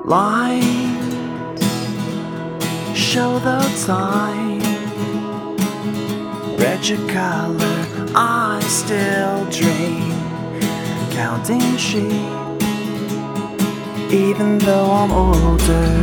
Lights show the time. Red your color, I still dream. Counting sheep, even though I'm older.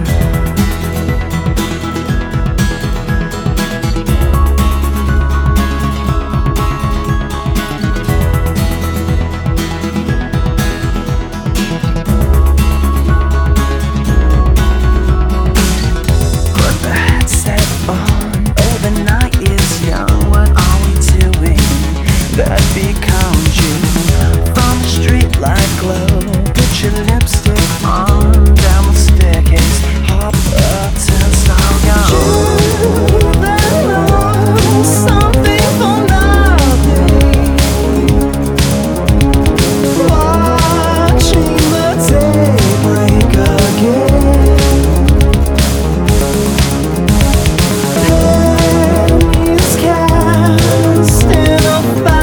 That becomes you. From the street light glow, put your lipstick on. Down the staircase, hop up to style go. You that know something for nothing, watching the day break again. Pennies cast in a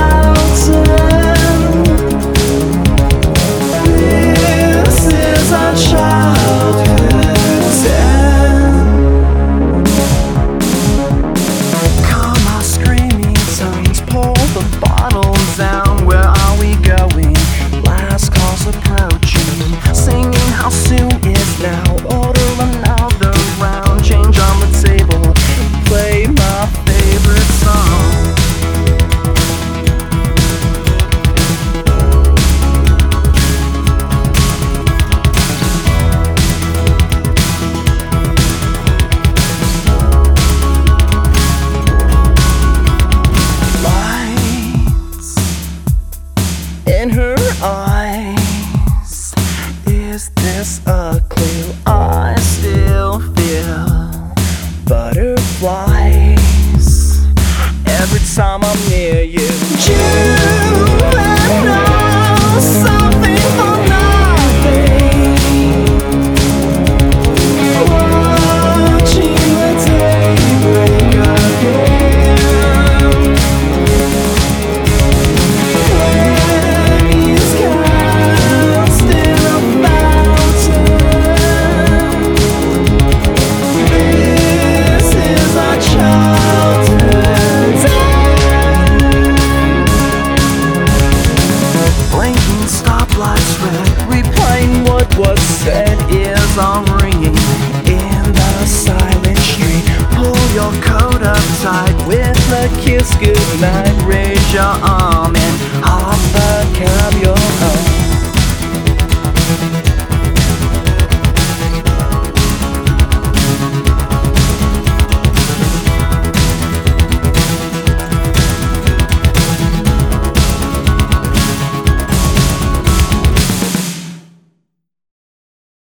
in her eyes. Is this a clue? I still feel butterflies every time I'm near you. You know something for nothing, watching the day break again. What said is all ringing in the silent street. Pull your coat up tight with a kiss goodnight. Raise your arm and hop the cab you're on.